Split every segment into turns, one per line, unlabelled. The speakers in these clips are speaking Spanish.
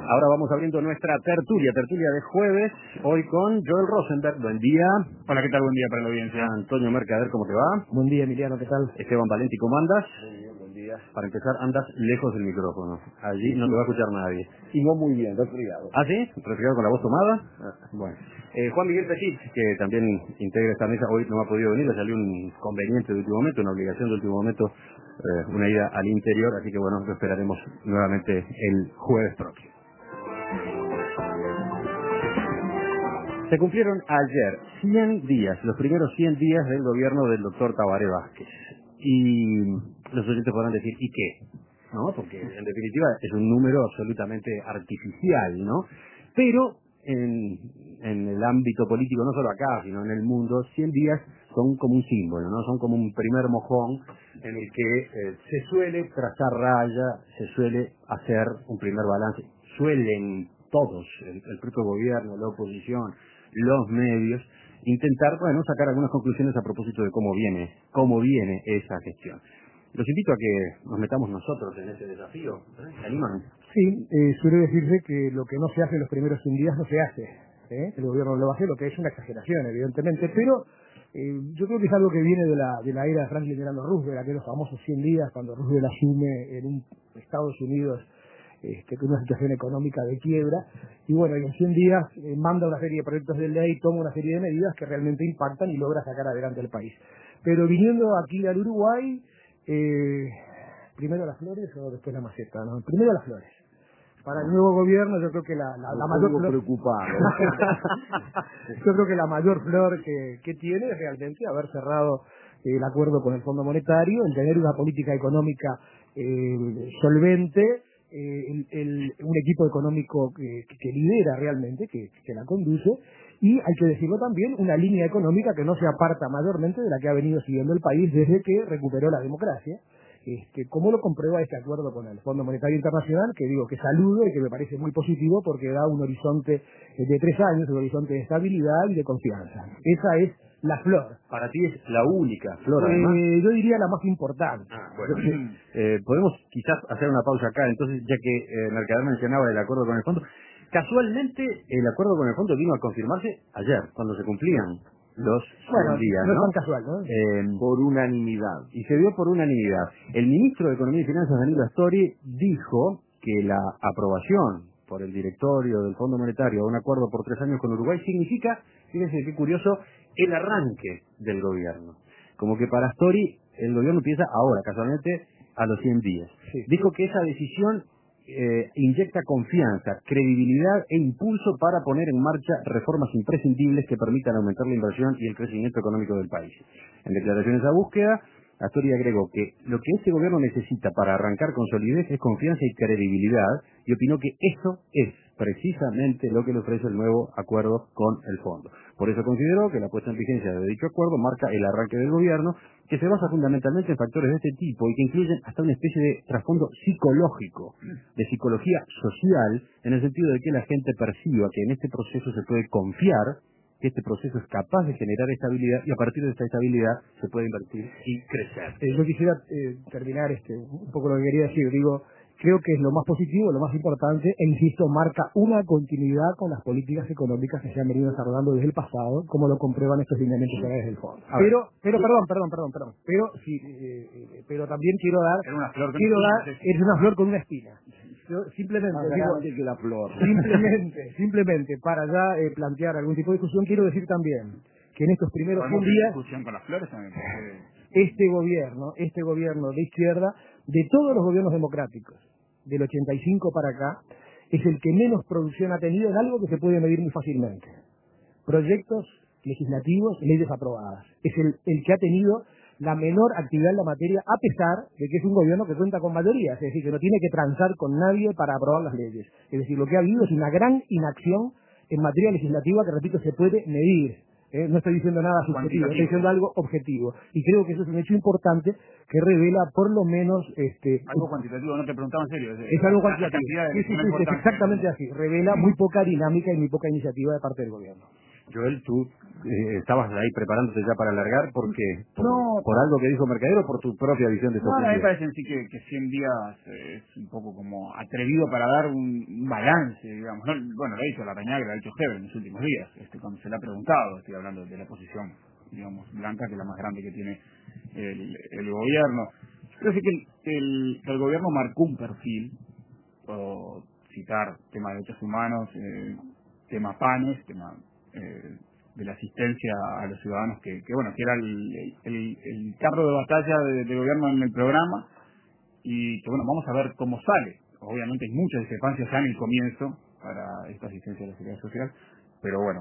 Ahora vamos abriendo nuestra tertulia de jueves, hoy con Joel Rosenberg. Buen día.
Hola, ¿qué tal? Buen día para la audiencia.
Antonio Mercader, ¿cómo te va?
Buen día, Emiliano, ¿qué tal?
Esteban Valenti, ¿cómo andas?
Muy bien, buen día.
Para empezar, andas lejos del micrófono. Allí no te va a escuchar nadie.
Y no muy bien, resfriado.
¿Ah, sí? ¿Resfriado con la voz tomada? Bueno. Juan Miguel Petit, que también integra esta mesa, hoy no ha podido venir, le salió un inconveniente de último momento, una obligación de último momento, una ida al interior, así que bueno, lo esperaremos nuevamente el jueves próximo. Se cumplieron ayer 100 días, los primeros 100 días del gobierno del doctor Tabaré Vázquez. Y los oyentes podrán decir, ¿y qué? ¿No? Porque en definitiva es un número absolutamente artificial, ¿no? Pero en el ámbito político, no solo acá, sino en el mundo, 100 días son como un símbolo, ¿no? Son como un primer mojón en el que se suele trazar raya, se suele hacer un primer balance. Suelen todos, el propio gobierno, la oposición, los medios, intentar, bueno, sacar algunas conclusiones a propósito de cómo viene esa gestión. Los invito a que nos metamos nosotros en ese desafío. ¿Se animan?
Sí, suele decirse que lo que no se hace en los primeros 100 días no se hace. El gobierno lo hace, lo que es una exageración, evidentemente, pero yo creo que es algo que viene de la era de Franklin Delano Roosevelt, aquellos famosos 100 días, cuando Roosevelt asume en Estados Unidos con una situación económica de quiebra, y bueno, en 100 días manda una serie de proyectos de ley, toma una serie de medidas que realmente impactan y logra sacar adelante el país. Pero viniendo aquí al Uruguay, primero las flores o después la maceta, ¿no? Primero las flores. Para el nuevo gobierno yo creo que la mayor flor
preocupado.
yo creo que la mayor flor que tiene es realmente haber cerrado el acuerdo con el Fondo Monetario, el tener una política económica solvente, un equipo económico que lidera realmente, que la conduce, y hay que decirlo también, una línea económica que no se aparta mayormente de la que ha venido siguiendo el país desde que recuperó la democracia. ¿Cómo lo comprueba este acuerdo con el Fondo Monetario Internacional? Que digo que saludo y que me parece muy positivo porque da un horizonte de 3 años, un horizonte de estabilidad y de confianza. Esa es la flor.
Para ti es la única flor, además.
Yo diría la más importante.
Bueno, podemos quizás hacer una pausa acá, entonces, ya que Mercader mencionaba el acuerdo con el fondo. Casualmente, el acuerdo con el fondo vino a confirmarse ayer, cuando se cumplían los 100 días,
no es tan casual, ¿no?
Por unanimidad.
Y se dio por unanimidad. El ministro de Economía y Finanzas, Danilo Astori, dijo que la aprobación por el directorio del Fondo Monetario a un acuerdo por 3 años con Uruguay significa, fíjense qué curioso, el arranque del gobierno. Como que para Astori el gobierno empieza ahora, casualmente, a los 100 días.
Sí.
Dijo que esa decisión inyecta confianza, credibilidad e impulso para poner en marcha reformas imprescindibles que permitan aumentar la inversión y el crecimiento económico del país. En declaraciones a búsqueda, Astori agregó que lo que este gobierno necesita para arrancar con solidez es confianza y credibilidad, y opinó que eso es precisamente lo que le ofrece el nuevo acuerdo con el fondo. Por eso consideró que la puesta en vigencia de dicho acuerdo marca el arranque del gobierno, que se basa fundamentalmente en factores de este tipo y que incluyen hasta una especie de trasfondo psicológico, de psicología social, en el sentido de que la gente perciba que en este proceso se puede confiar, que este proceso es capaz de generar estabilidad y a partir de esta estabilidad se puede invertir y crecer.
Yo quisiera terminar un poco lo que quería decir. Creo que es lo más positivo, lo más importante, e insisto, marca una continuidad con las políticas económicas que se han venido desarrollando desde el pasado, como lo comprueban estos lineamientos generales del fondo. Pero también quiero dar, es una flor con una espina. Yo simplemente
que la flor.
simplemente para ya plantear algún tipo de discusión, quiero decir también que en estos primeros 100 días
Discusión con las flores también.
este gobierno de izquierda, de todos los gobiernos democráticos, del 85 para acá, es el que menos producción ha tenido en algo que se puede medir muy fácilmente. Proyectos legislativos, leyes aprobadas. Es el que ha tenido la menor actividad en la materia, a pesar de que es un gobierno que cuenta con mayoría, es decir, que no tiene que transar con nadie para aprobar las leyes. Es decir, lo que ha habido es una gran inacción en materia legislativa que, repito, se puede medir. No estoy diciendo nada subjetivo, estoy diciendo algo objetivo. Y creo que eso es un hecho importante que revela por lo menos...
algo cuantitativo, no te preguntaba en serio.
Es algo cuantitativo. Sí, es exactamente así. Revela muy poca dinámica y muy poca iniciativa de parte del gobierno.
Joel, tú estabas ahí preparándote ya para alargar porque
No,
por algo que dijo Mercadero o por tu propia visión de
no, a mí me
estos
parece en sí que 100 días es un poco como atrevido para dar un balance, digamos. No, bueno, lo ha dicho Larrañaga, lo ha dicho Heber en los últimos días, cuando se le ha preguntado, estoy hablando de la posición, digamos, blanca, que es la más grande que tiene el gobierno. Creo que el gobierno marcó un perfil, o citar tema de derechos humanos, tema PANES, tema de la asistencia a los ciudadanos, que bueno, que era el carro de batalla del gobierno en el programa, y que bueno, vamos a ver cómo sale. Obviamente hay muchas discrepancias ya en el comienzo para esta asistencia a la seguridad social, pero bueno,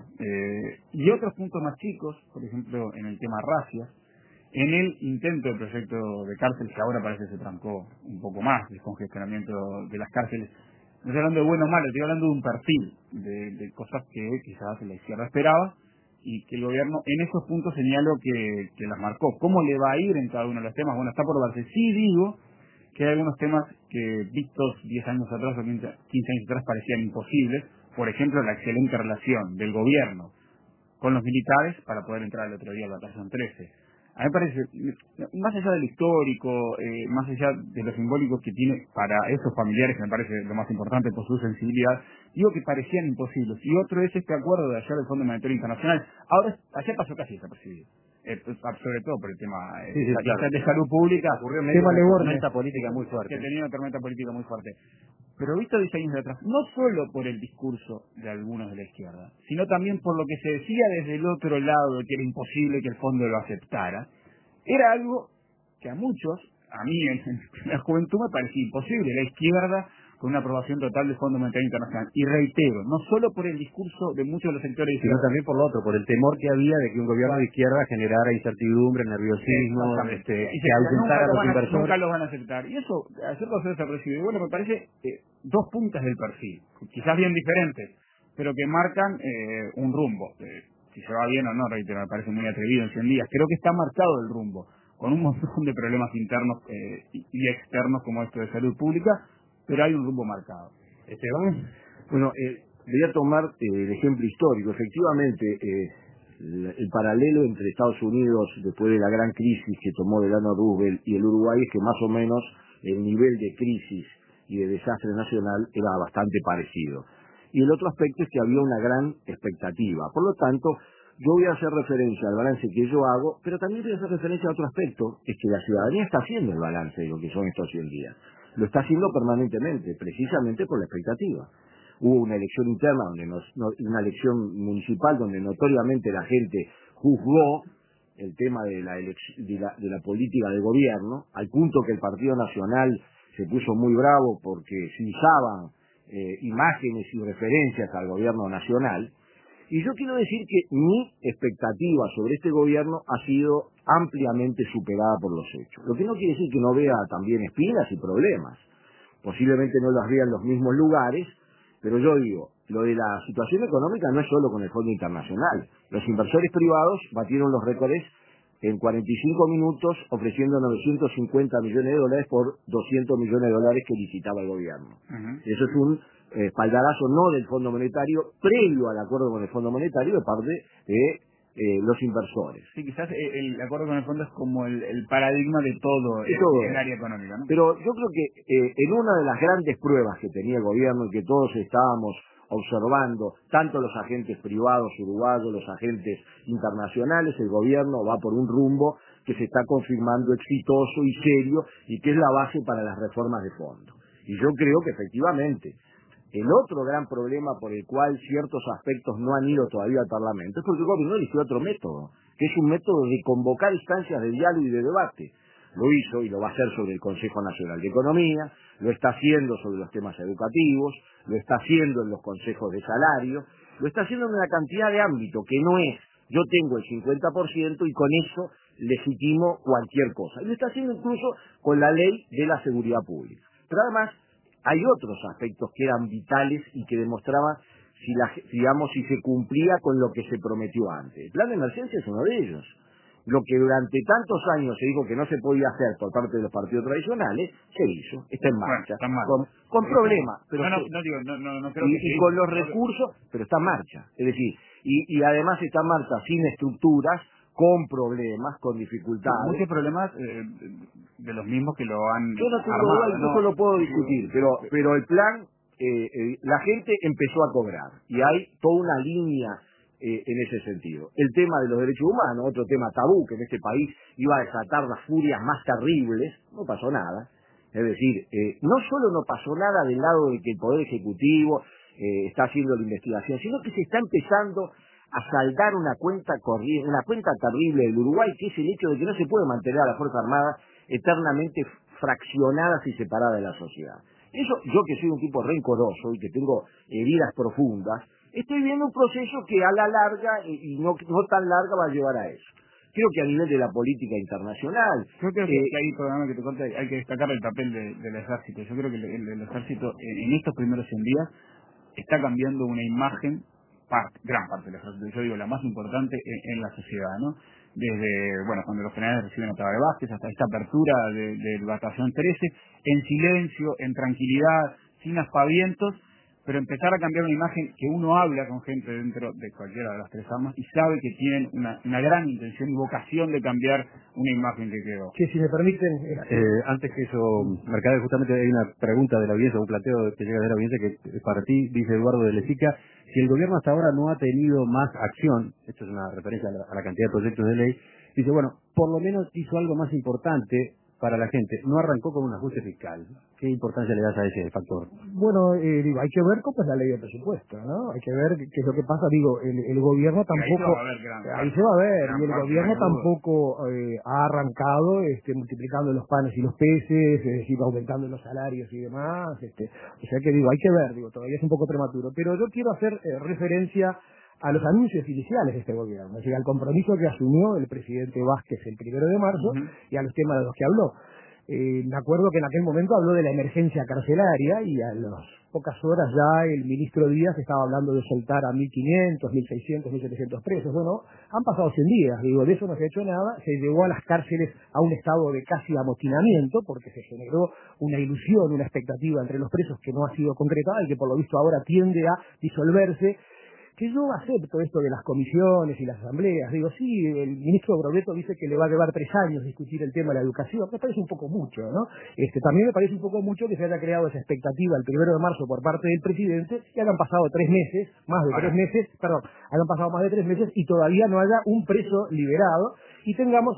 y otros puntos más chicos, por ejemplo, en el tema racias, en el intento del proyecto de cárcel, que ahora parece que se trancó un poco más, el congestionamiento de las cárceles. No estoy hablando de bueno o malo, estoy hablando de un perfil, de cosas que quizás la izquierda esperaba, y que el gobierno en esos puntos señaló que las marcó. ¿Cómo le va a ir en cada uno de los temas? Bueno, está por verse. Sí digo que hay algunos temas que vistos 10 años atrás o 15 años atrás parecían imposibles. Por ejemplo, la excelente relación del gobierno con los militares para poder entrar el otro día al batallón 13. A mí me parece, más allá del histórico, más allá de lo simbólico que tiene para esos familiares, que me parece lo más importante por su sensibilidad, digo que parecían imposibles. Y otro es este acuerdo de ayer del Fondo Monetario Internacional. Ahora, ayer pasó casi desapercibido. Sobre todo por el tema de salud pública,
ocurrió en medio de una tormenta política muy fuerte.
Que tenía una tormenta política muy fuerte. Pero visto 10 años de atrás, no solo por el discurso de algunos de la izquierda, sino también por lo que se decía desde el otro lado, de que era imposible que el fondo lo aceptara, era algo que a muchos, a mí en la juventud me parecía imposible. La izquierda con una aprobación total del Fondo Monetario Internacional. Y reitero, no solo por el discurso de muchos de los sectores de
sino también por lo otro, por el temor que había de que un gobierno de izquierda generara incertidumbre, nerviosismo, que ahuyentara a los inversores.
Nunca los van a aceptar. Y eso, ayer pasó desapercibido. Y bueno, me parece dos puntas del perfil, quizás bien diferentes, pero que marcan un rumbo. Si se va bien o no, reitero, me parece muy atrevido en 100 días. Creo que está marcado el rumbo, con un montón de problemas internos y externos como esto de salud pública, pero hay un rumbo marcado.
Esteban.
Bueno, voy a tomar el ejemplo histórico. Efectivamente, el paralelo entre Estados Unidos después de la gran crisis que tomó Delano Roosevelt y el Uruguay es que más o menos el nivel de crisis y de desastre nacional era bastante parecido. Y el otro aspecto es que había una gran expectativa. Por lo tanto, yo voy a hacer referencia al balance que yo hago, pero también voy a hacer referencia a otro aspecto, es que la ciudadanía está haciendo el balance de lo que son estos 100 días. Lo está haciendo permanentemente, precisamente por la expectativa. Hubo una elección interna, una elección municipal donde notoriamente la gente juzgó el tema de la política del gobierno, al punto que el Partido Nacional se puso muy bravo porque se usaban imágenes y referencias al gobierno nacional. Y yo quiero decir que mi expectativa sobre este gobierno ha sido ampliamente superada por los hechos. Lo que no quiere decir que no vea también espinas y problemas. Posiblemente no las vea en los mismos lugares, pero yo digo, lo de la situación económica no es solo con el Fondo Internacional. Los inversores privados batieron los récords en 45 minutos ofreciendo 950 millones de dólares por 200 millones de dólares que licitaba el gobierno. Eso es un espaldarazo no del Fondo Monetario, previo al acuerdo con el Fondo Monetario de parte de los inversores.
Sí, quizás el acuerdo con el fondo es como el paradigma de todo el área económica, ¿no?
Pero yo creo que en una de las grandes pruebas que tenía el gobierno y que todos estábamos observando, tanto los agentes privados uruguayos, los agentes internacionales, el gobierno va por un rumbo que se está confirmando exitoso y serio y que es la base para las reformas de fondo. Y yo creo que efectivamente el otro gran problema por el cual ciertos aspectos no han ido todavía al Parlamento es porque el gobierno eligió otro método, que es un método de convocar instancias de diálogo y de debate. Lo hizo y lo va a hacer sobre el Consejo Nacional de Economía, lo está haciendo sobre los temas educativos, lo está haciendo en los consejos de salario, lo está haciendo en una cantidad de ámbitos que no es yo tengo el 50% y con eso legitimo cualquier cosa. Y lo está haciendo incluso con la ley de la seguridad pública. Pero además hay otros aspectos que eran vitales y que demostraban si se cumplía con lo que se prometió antes. El plan de emergencia es uno de ellos. Lo que durante tantos años se dijo que no se podía hacer por parte de los partidos tradicionales, se hizo, está en marcha, con problemas, pero
no creo que
y con los recursos, pero está en marcha, es decir, y además está en marcha sin estructuras, con problemas, con dificultades.
Muchos problemas de los mismos que lo han
yo no tengo
armado,
duda, incluso lo puedo discutir, pero el plan, la gente empezó a cobrar, y hay toda una línea en ese sentido. El tema de los derechos humanos, otro tema tabú que en este país iba a desatar las furias más terribles, no pasó nada. Es decir, no solo no pasó nada del lado de que el Poder Ejecutivo está haciendo la investigación, sino que se está empezando a saldar una cuenta corriente, una cuenta terrible del Uruguay, que es el hecho de que no se puede mantener a la Fuerza Armada eternamente fraccionadas y separadas de la sociedad. Eso, yo que soy un tipo rencoroso y que tengo heridas profundas, estoy viendo un proceso que a la larga, y no tan larga, va a llevar a eso. Creo que a nivel de la política internacional...
Yo creo que ahí, perdóname que te corte, hay que destacar el papel del ejército. Yo creo que el ejército, en estos primeros 100 días, está cambiando una imagen, gran parte del ejército, yo digo la más importante en la sociedad, ¿no? Desde, bueno, cuando los generales reciben a Tabaré Vázquez, hasta esta apertura del Batallón 13, en silencio, en tranquilidad, sin aspavientos, pero empezar a cambiar una imagen que uno habla con gente dentro de cualquiera de las tres armas y sabe que tienen una gran intención y vocación de cambiar una imagen que quedó.
Que si me permiten...
antes que eso, Mercader, justamente hay una pregunta de la audiencia, un planteo que llega de la audiencia que para ti, dice Eduardo de Lezica, si el gobierno hasta ahora no ha tenido más acción, esto es una referencia a la cantidad de proyectos de ley, dice, bueno, por lo menos hizo algo más importante para la gente, no arrancó con un ajuste fiscal. ¿Qué importancia le das a ese factor?
Bueno, digo, hay que ver cómo es la ley de presupuesto, ¿no? Hay que ver qué es lo que pasa. Digo, el gobierno tampoco... Ahí se va a ver, y el gobierno tampoco ha arrancado multiplicando los panes y los peces, es decir, aumentando los salarios y demás. O sea que digo, hay que ver, digo, todavía es un poco prematuro. Pero yo quiero hacer referencia a los anuncios iniciales de este gobierno, es decir, al compromiso que asumió el presidente Vázquez el 1 de marzo y a los temas de los que habló. Me acuerdo que en aquel momento habló de la emergencia carcelaria y a las pocas horas ya el ministro Díaz estaba hablando de soltar a 1.500, 1.600, 1.700 presos. Bueno, han pasado 100 días, digo, de eso no se ha hecho nada, se llevó a las cárceles a un estado de casi amotinamiento porque se generó una ilusión, una expectativa entre los presos que no ha sido concretada y que por lo visto ahora tiende a disolverse. Que yo acepto esto de las comisiones y las asambleas, digo, sí, el ministro Brovetto dice que le va a llevar 3 años discutir el tema de la educación, me parece un poco mucho, ¿no? También me parece un poco mucho que se haya creado esa expectativa el 1 de marzo por parte del presidente y hayan pasado 3 meses, hayan pasado más de 3 meses y todavía no haya un preso liberado y tengamos,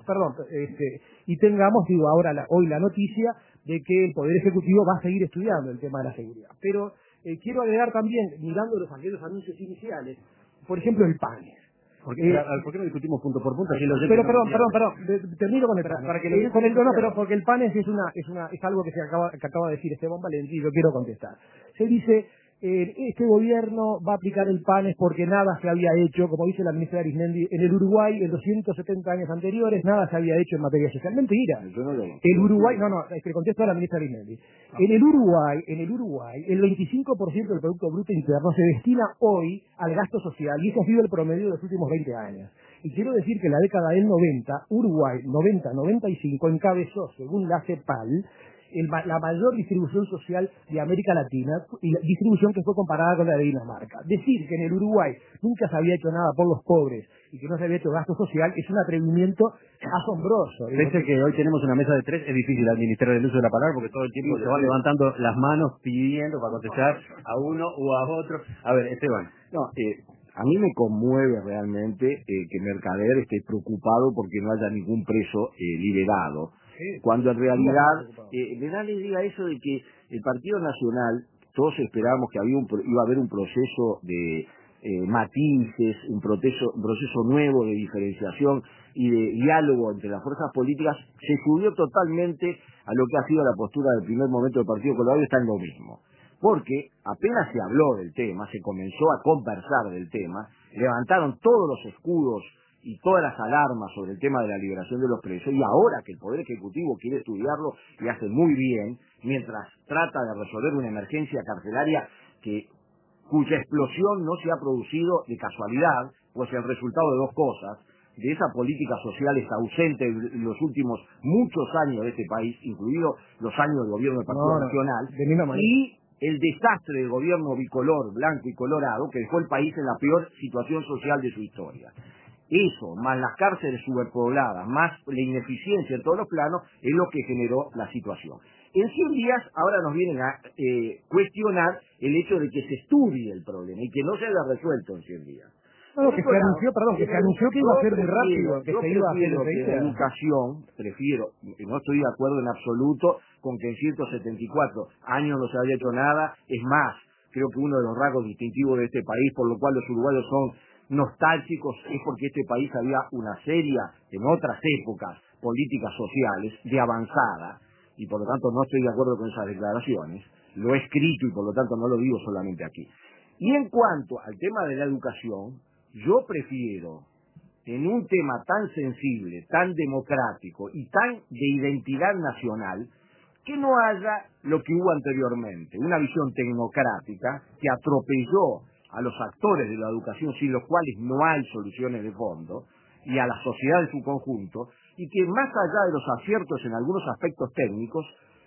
digo, ahora hoy la noticia de que el Poder Ejecutivo va a seguir estudiando el tema de la seguridad, pero quiero agregar también, mirando aquellos anuncios iniciales, por ejemplo, el PANES.
¿Por qué no discutimos punto por punto?
Pero perdón, termino con el PANES. Porque el PANES es algo que acaba de decir Esteban Valenti y yo quiero contestar. Se dice, este gobierno va a aplicar el PANES porque nada se había hecho, como dice la ministra Arismendi, en el Uruguay en los 170 años anteriores nada se había hecho en materia social. Mentira. El Uruguay, que contesto a la ministra Arismendi. En el Uruguay, el 25% del Producto Bruto Interno se destina hoy al gasto social y ese ha sido el promedio de los últimos 20 años. Y quiero decir que en la década del 90, Uruguay 90-95 encabezó, según la CEPAL, la mayor distribución social de América Latina, y la distribución que fue comparada con la de Dinamarca. Decir que en el Uruguay nunca se había hecho nada por los pobres y que no se había hecho gasto social es un atrevimiento asombroso.
Pese que hoy tenemos una mesa de 3, es difícil administrar el uso de la palabra porque todo el tiempo se van levantando las manos pidiendo para contestar a uno o a otro. A ver, Esteban.
A mí me conmueve realmente que Mercader esté preocupado porque no haya ningún preso liberado. Cuando en realidad le da la idea eso de que el Partido Nacional, todos esperábamos que iba a haber un proceso de matices, un proceso nuevo de diferenciación y de diálogo entre las fuerzas políticas, se subió totalmente a lo que ha sido la postura del primer momento del Partido Colorado y está en lo mismo. Porque apenas se habló del tema, se comenzó a conversar del tema, levantaron todos los escudos y todas las alarmas sobre el tema de la liberación de los presos, y ahora que el Poder Ejecutivo quiere estudiarlo y hace muy bien, mientras trata de resolver una emergencia carcelaria cuya explosión no se ha producido de casualidad, pues el resultado de 2 cosas, de esa política social está ausente en los últimos muchos años de este país, incluidos los años del gobierno del Partido Nacional, y el desastre del gobierno bicolor, blanco y colorado, que dejó el país en la peor situación social de su historia. Eso, más las cárceles superpobladas, más la ineficiencia en todos los planos, es lo que generó la situación. En 100 días ahora nos vienen a cuestionar el hecho de que se estudie el problema y que no se haya resuelto en 100 días.
No, que se anunció que iba a ser muy rápido, que se iba a hacer
que la educación, no estoy de acuerdo en absoluto con que en 174 años no se haya hecho nada. Es más, creo que uno de los rasgos distintivos de este país, por lo cual los uruguayos son nostálgicos, es porque este país había una seria, en otras épocas, políticas sociales de avanzada, y por lo tanto no estoy de acuerdo con esas declaraciones. Lo he escrito y por lo tanto no lo digo solamente aquí. Y en cuanto al tema de la educación, yo prefiero, en un tema tan sensible, tan democrático y tan de identidad nacional, que no haya lo que hubo anteriormente, una visión tecnocrática que atropelló a los actores de la educación sin los cuales no hay soluciones de fondo, y a la sociedad en su conjunto, y que más allá de los aciertos en algunos aspectos técnicos,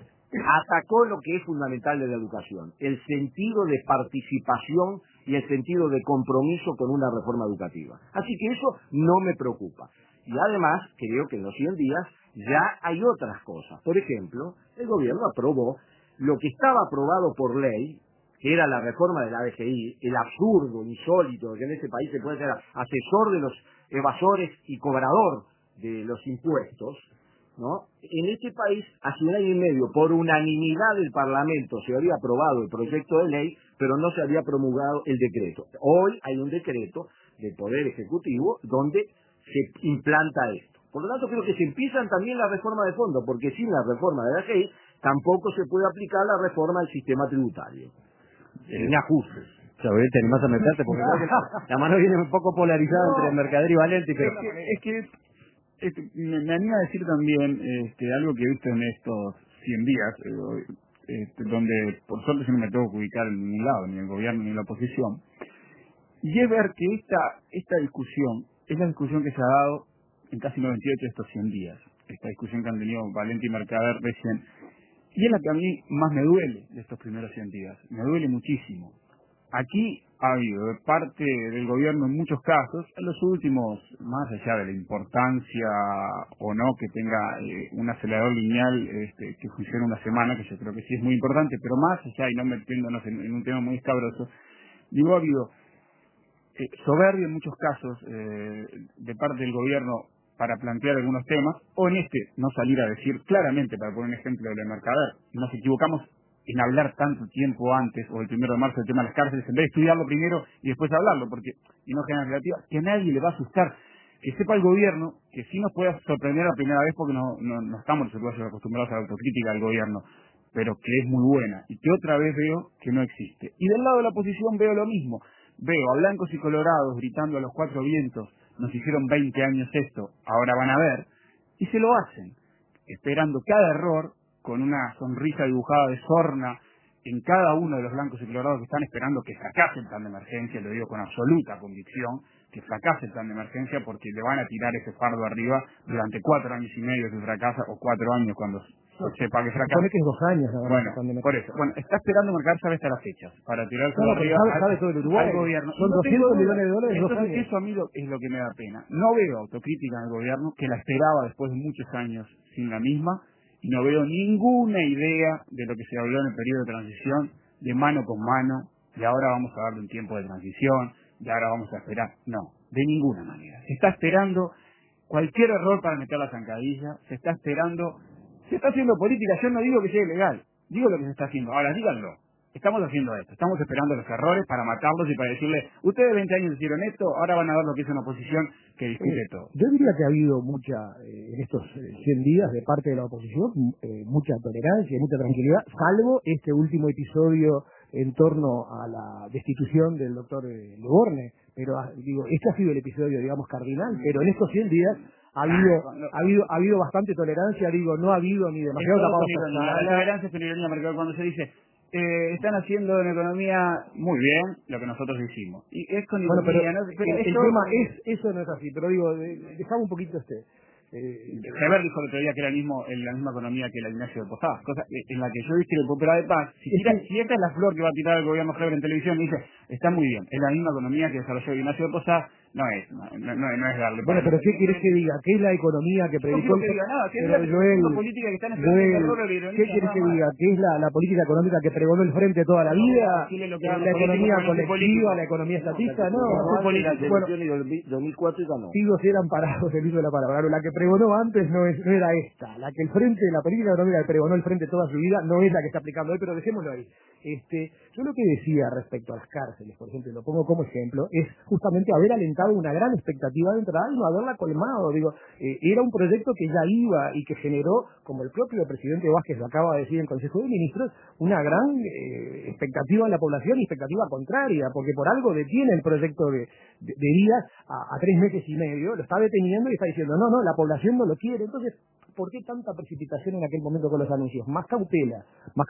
atacó lo que es fundamental de la educación, el sentido de participación y el sentido de compromiso con una reforma educativa. Así que eso no me preocupa. Y además, creo que en los 100 días ya hay otras cosas. Por ejemplo, el gobierno aprobó lo que estaba aprobado por ley, que era la reforma de la DGI, el absurdo, insólito, que en este país se puede ser asesor de los evasores y cobrador de los impuestos, ¿no? En este país, hace 1 año y medio, por unanimidad del Parlamento, se había aprobado el proyecto de ley, pero no se había promulgado el decreto. Hoy hay un decreto del Poder Ejecutivo donde se implanta esto. Por lo tanto, creo que se empiezan también la reforma de fondo, porque sin la reforma de la ley tampoco se puede aplicar la reforma del sistema tributario. Sin ajustes.
¿Te animás a meterte? Porque la mano viene un poco polarizada entre Mercader y Valenti, pero...
Me anima a decir también algo que he visto en estos 100 días, donde por suerte yo no me tengo que ubicar en ningún lado, ni en el gobierno ni en la oposición, y es ver que esta discusión es la discusión que se ha dado en casi 98 de estos 100 días, esta discusión que han tenido Valenti y Mercader recién, y es la que a mí más me duele de estos primeros 100 días, me duele muchísimo. Aquí ha habido de parte del gobierno en muchos casos, en los últimos, más allá de la importancia o no que tenga un acelerador lineal que funcione una semana, que yo creo que sí es muy importante, pero más allá y no metiéndonos en un tema muy escabroso, digo, ha habido soberbia en muchos casos de parte del gobierno para plantear algunos temas, o en no salir a decir claramente, para poner un ejemplo de Mercader, nos equivocamos en hablar tanto tiempo antes, o el 1 de marzo, del tema de las cárceles, en vez de estudiarlo primero y después hablarlo, porque, y no genera relativa, que a nadie le va a asustar, que sepa el gobierno, que sí nos pueda sorprender la primera vez, porque no estamos acostumbrados a la autocrítica del gobierno, pero que es muy buena, y que otra vez veo que no existe. Y del lado de la oposición veo lo mismo, veo a blancos y colorados gritando a los 4 vientos, nos hicieron 20 años esto, ahora van a ver, y se lo hacen, esperando cada error, con una sonrisa dibujada de sorna en cada uno de los blancos y colorados que están esperando que fracase el plan de emergencia, lo digo con absoluta convicción, que fracase el plan de emergencia porque le van a tirar ese fardo arriba durante 4 años y medio que fracasa, o 4 años cuando sepa que fracasa.
Supone que es 2 años.
Bueno, por eso. Bueno, está esperando Mercader, sabe hasta las fechas, para tirarse arriba
sabe todo el Uruguay.
al gobierno.
Son 200 millones de dólares en 2
Entonces,
años.
eso a mí es lo que me da pena. No veo autocrítica en el gobierno, que la esperaba después de muchos años sin la misma, y no veo ninguna idea de lo que se habló en el periodo de transición, de mano con mano, de ahora vamos a darle un tiempo de transición, de ahora vamos a esperar. No, de ninguna manera. Se está esperando cualquier error para meter la zancadilla, se está haciendo política. Yo no digo que sea ilegal, digo lo que se está haciendo. Ahora, díganlo. Estamos haciendo esto, estamos esperando los errores para matarlos y para decirle, ustedes 20 años hicieron esto, ahora van a ver lo que es una oposición que discute todo.
Yo diría que ha habido en estos 100 días de parte de la oposición, mucha tolerancia y mucha tranquilidad, salvo este último episodio en torno a la destitución del doctor Leborne. Pero este ha sido el episodio, digamos, cardinal, pero en estos 100 días ha habido bastante tolerancia, no ha habido ni demasiado tapado.
La tolerancia es una ironía, Mercado, cuando se dice están haciendo en economía muy bien lo que nosotros hicimos. Y es con
bueno, pero,
¿no? Pero
el tema es, eso no es así, pero digo, dejamos un poquito
Heber dijo el otro día que era la misma economía que la Ignacio de Posadas, cosa en la que yo discrepo, pero además, si esta es la flor que va a tirar el gobierno Heber en televisión, y dice, está muy bien, es la misma economía que desarrolló Ignacio de Posadas, no es darle
bueno, pero ¿qué quieres que diga? ¿Qué es la economía que predicó?
No quiero que diga nada,
pero
Joel, política que están
¿qué quieres que diga? ¿Qué es la política económica que pregonó el Frente toda la vida? ¿La economía colectiva, la economía estatista? No,
bueno, 2004 y ganó.
Sigo si eran parados el uso de la palabra. La que pregonó antes no era esta. La política económica que pregonó el Frente toda su vida no es la que está aplicando hoy, pero dejémoslo ahí. Yo lo que decía respecto a las cárceles, por ejemplo, lo pongo como ejemplo, es justamente haber alentado una gran expectativa de entrada y no haberla colmado. Digo, era un proyecto que ya iba y que generó, como el propio presidente Vázquez lo acaba de decir en el Consejo de Ministros, una gran expectativa de la población y expectativa contraria, porque por algo detiene el proyecto de Díaz a 3 meses y medio, lo está deteniendo y está diciendo, no, la población no lo quiere. Entonces, ¿por qué tanta precipitación en aquel momento con los anuncios? Más cautela.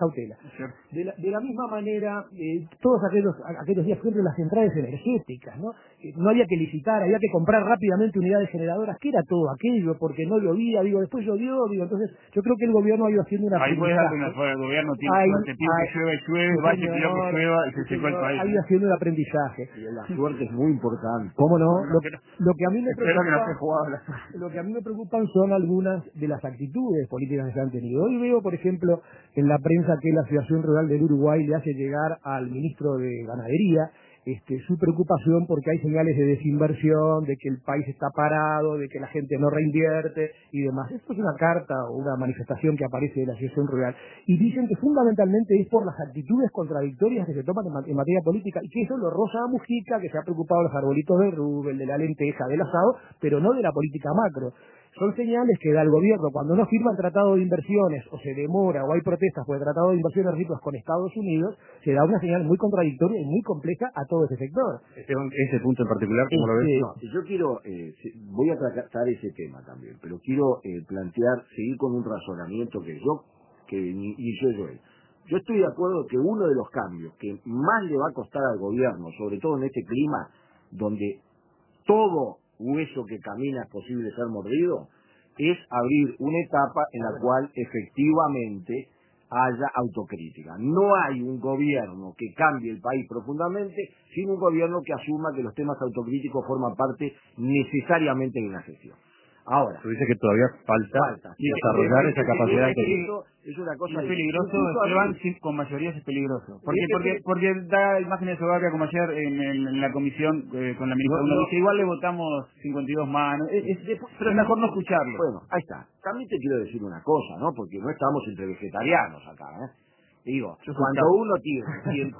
De la misma manera, todos aquellos días, por ejemplo, las centrales energéticas, ¿no? No había que licitar, había que comprar rápidamente unidades generadoras. ¿Qué era todo aquello? Porque no llovía, después llovió, entonces yo creo que el gobierno ha ido haciendo una...
Ahí puedes dar una fuera, el gobierno tiene suerte, pide que llueve, va a pidió que llueva y se secó el país.
Ha ido haciendo el aprendizaje.
Y la suerte es muy importante.
¿Cómo no? Lo que a mí me
preocupa,
lo que a mí me preocupan son algunas de las actitudes políticas que se han tenido. Hoy veo, por ejemplo, en la prensa que la Asociación Rural del Uruguay le hace llegar al ministro de Ganadería su preocupación porque hay señales de desinversión, de que el país está parado, de que la gente no reinvierte y demás. Esto es una carta o una manifestación que aparece de la Asociación Rural y dicen que fundamentalmente es por las actitudes contradictorias que se toman en materia política y que eso lo roza a Mujica, que se ha preocupado de los arbolitos de Rubel, de la lenteja, del asado, pero no de la política macro. Son señales que da el gobierno cuando no firma el tratado de inversiones o se demora o hay protestas por el tratado de inversiones ricos con Estados Unidos, se da una señal muy contradictoria y muy compleja a todo ese sector.
Ese punto en particular, ¿cómo lo ves?
No, yo quiero, voy a tratar ese tema también, pero quiero seguir con un razonamiento que inició Joel. Yo estoy de acuerdo que uno de los cambios que más le va a costar al gobierno, sobre todo en este clima donde todo hueso que camina es posible ser mordido, es abrir una etapa en la cual efectivamente haya autocrítica. No hay un gobierno que cambie el país profundamente sin un gobierno que asuma que los temas autocríticos forman parte necesariamente de una gestión. Ahora,
tú dices que todavía falta desarrollar esa capacidad
de... Es una cosa
es peligroso, Esteban, con mayorías es peligroso. Porque da imágenes de soberbia como ayer en la comisión con la ministra. Uno dice, igual le votamos 52 manos, pero es mejor no escucharlo.
Bueno, ahí está. También te quiero decir una cosa, ¿no? Porque no estamos entre vegetarianos acá, Digo, cuando uno tiene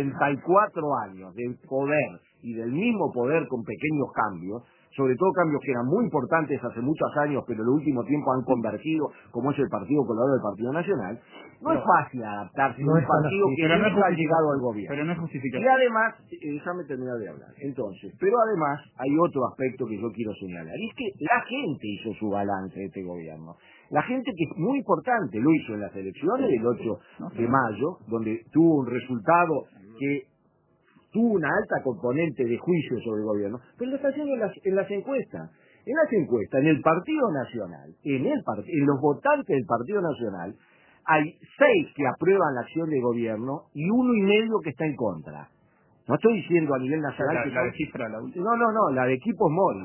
174 años de poder y del mismo poder con pequeños cambios, sobre todo cambios que eran muy importantes hace muchos años, pero en el último tiempo han convergido, como es el Partido Colorado del Partido Nacional, no es fácil adaptarse a un partido que no ha llegado al gobierno.
Pero no es justificado.
Y además, déjame terminar de hablar. Entonces, pero además hay otro aspecto que yo quiero señalar, y es que la gente hizo su balance de este gobierno. La gente, que es muy importante, lo hizo en las elecciones del 8 de mayo, donde tuvo un resultado que tuvo una alta componente de juicio sobre el gobierno, pero lo está haciendo en las encuestas. En las encuestas, en el Partido Nacional, en los votantes del Partido Nacional, hay 6 que aprueban la acción de gobierno y 1,5 que está en contra. No estoy diciendo a nivel nacional
la de cifra, la última.
No, la de equipos Mori.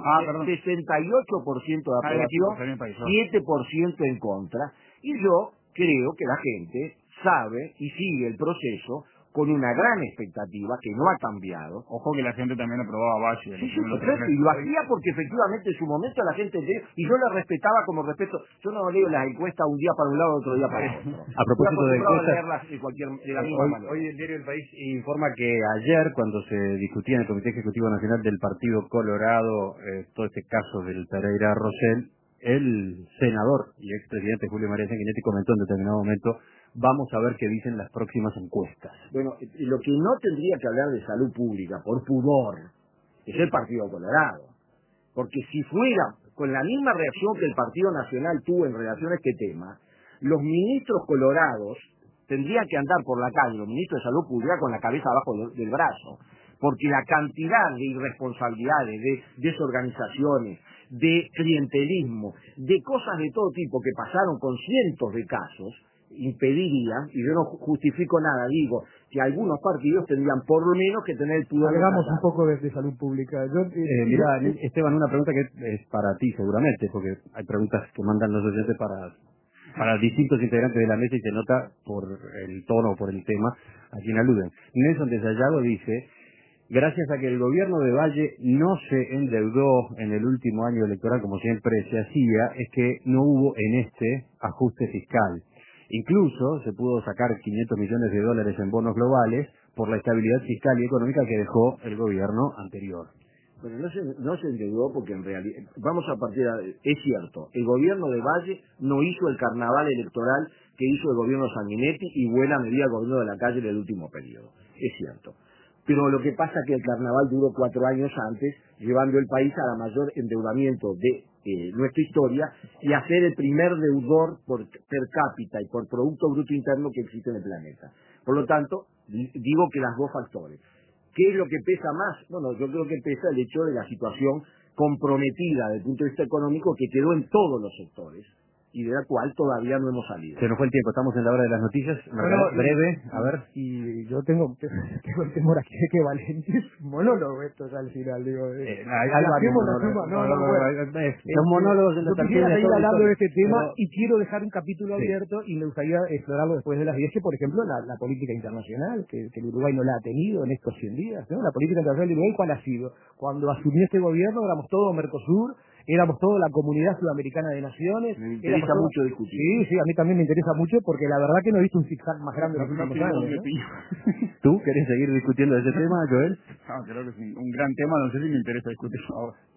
68% de aprobación, 7% en contra. Y yo creo que la gente sabe y sigue el proceso con una gran expectativa que no ha cambiado.
Ojo que la gente también aprobaba a Valle.
Sí, perfecto, y lo hacía porque efectivamente en su momento la gente entendió, y yo la respetaba como respeto. Yo no leo las encuestas un día para un lado, otro día para otro.
A propósito de encuestas,
leerlas de la misma manera.
Hoy el diario El País informa que ayer, cuando se discutía en el Comité Ejecutivo Nacional del Partido Colorado todo este caso del Pereira Rosell, el senador y expresidente Julio María Sanguinetti comentó en determinado momento: vamos a ver qué dicen las próximas encuestas.
Bueno, lo que no tendría que hablar de salud pública, por pudor, es el Partido Colorado. Porque si fuera con la misma reacción que el Partido Nacional tuvo en relación a este tema, los ministros colorados tendría que andar por la calle los ministros de salud pública con la cabeza abajo del brazo, porque la cantidad de irresponsabilidades, de desorganizaciones, de clientelismo, de cosas de todo tipo que pasaron con cientos de casos, impedirían, y yo no justifico nada, digo que algunos partidos tendrían por lo menos que tener el pudor.
Hagamos un poco de salud pública.
Mira, Esteban, una pregunta que es para ti seguramente, porque hay preguntas que mandan los oyentes para distintos integrantes de la mesa y se nota por el tono, por el tema a quien aluden. Nelson de Sayago dice: gracias a que el gobierno de Valle no se endeudó en el último año electoral como siempre se hacía, es que no hubo en este ajuste fiscal. Incluso se pudo sacar 500 millones de dólares en bonos globales por la estabilidad fiscal y económica que dejó el gobierno anterior.
Pero no se endeudó porque en realidad, vamos a partir es cierto, el gobierno de Valle no hizo el carnaval electoral que hizo el gobierno Sanguinetti y buena medida el gobierno de la Calle en el último periodo, es cierto. Pero lo que pasa es que el carnaval duró 4 años antes, llevando el país a la mayor endeudamiento de nuestra historia y a ser el primer deudor por per cápita y por Producto Bruto Interno que existe en el planeta. Por lo tanto, digo que las dos factores. ¿Qué es lo que pesa más? Bueno, yo creo que pesa el hecho de la situación comprometida desde el punto de vista económico que quedó en todos los sectores y de la cual todavía no hemos salido.
Se nos fue el tiempo, estamos en la hora de las noticias. Breve, a ver.
Y yo tengo el temor aquí de que Valenti es un monólogo esto ya al final, digo.
Son monólogos en
yo quisiera seguir hablando de este tema y quiero dejar un capítulo abierto y me gustaría explorarlo después de las 10, que por ejemplo la política internacional, que el Uruguay no la ha tenido en estos 100 días, ¿no? La política internacional del Uruguay, ¿cuál ha sido? Cuando asumió este gobierno éramos todos Mercosur, éramos toda la comunidad sudamericana de naciones.
Me interesa mucho discutir.
Sí, a mí también me interesa mucho porque la verdad que no he visto un zigzag más grande en los últimos años.
¿Tú querés seguir discutiendo ese tema, Joel?
Creo que es un gran tema, no sé si me interesa discutirlo ahora.